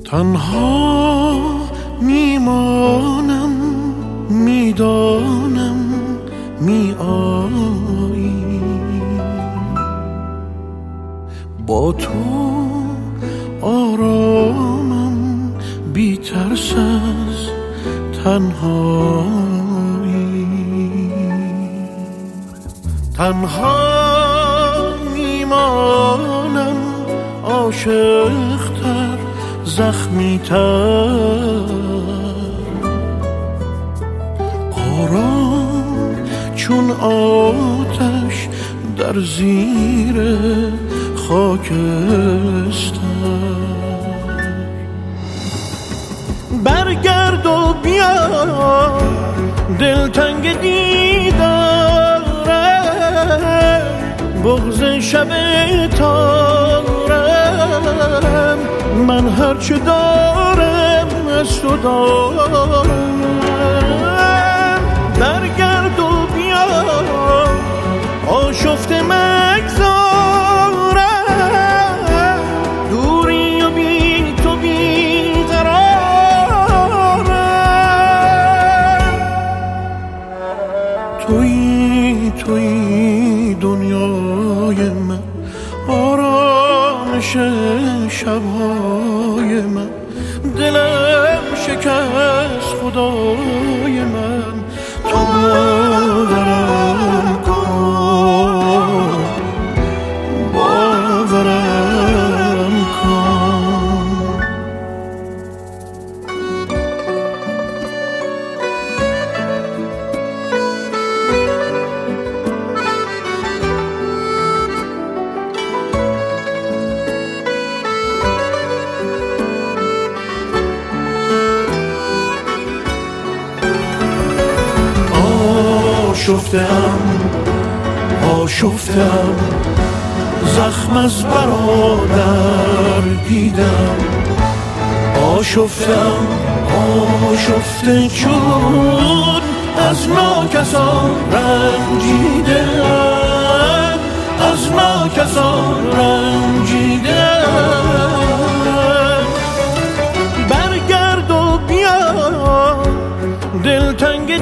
تنها میمانم، میدانم میایی، با تو آرامم، بی ترس از تنهایی. تنها میمانم، عاشق‌تر، زخمی‌تر، آرام چون آتش در زیر خاکستر. برگرد و بیا، دلتنگ دیدارم، بغض شب تارم، من هرچه دارم از تو دارم. برگرد و بیا، آشفته مگذارم، دوری و بی تو بیقرارم. تویی دنیای من، آرامش شبهای من، دلم شکست خدای من. تو باورم کن، باورم کن. آشفتم، زخم از برادر دیدم. آشفته چون از ناکسان رنجیدم، از ناکسان رنجیدم. برگرد و بیا، دلتنگ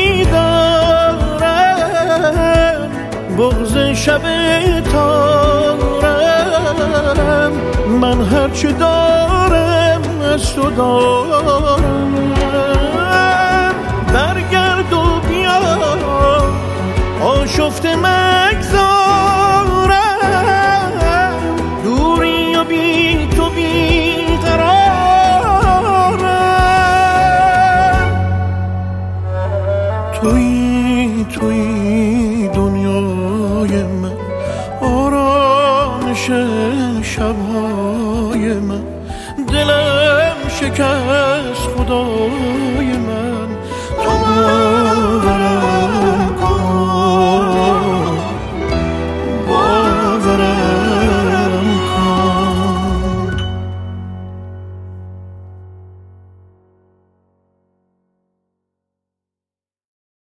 دیدارم، بغض شب تارم، من هرچه دارم از تو دارم. برگرد و بیا، آشفته مگذارم، دوری و بی تو بیقرارم. تویی دنیای من، آرامش شبهای من، دلم شکست خدای من. تو باورم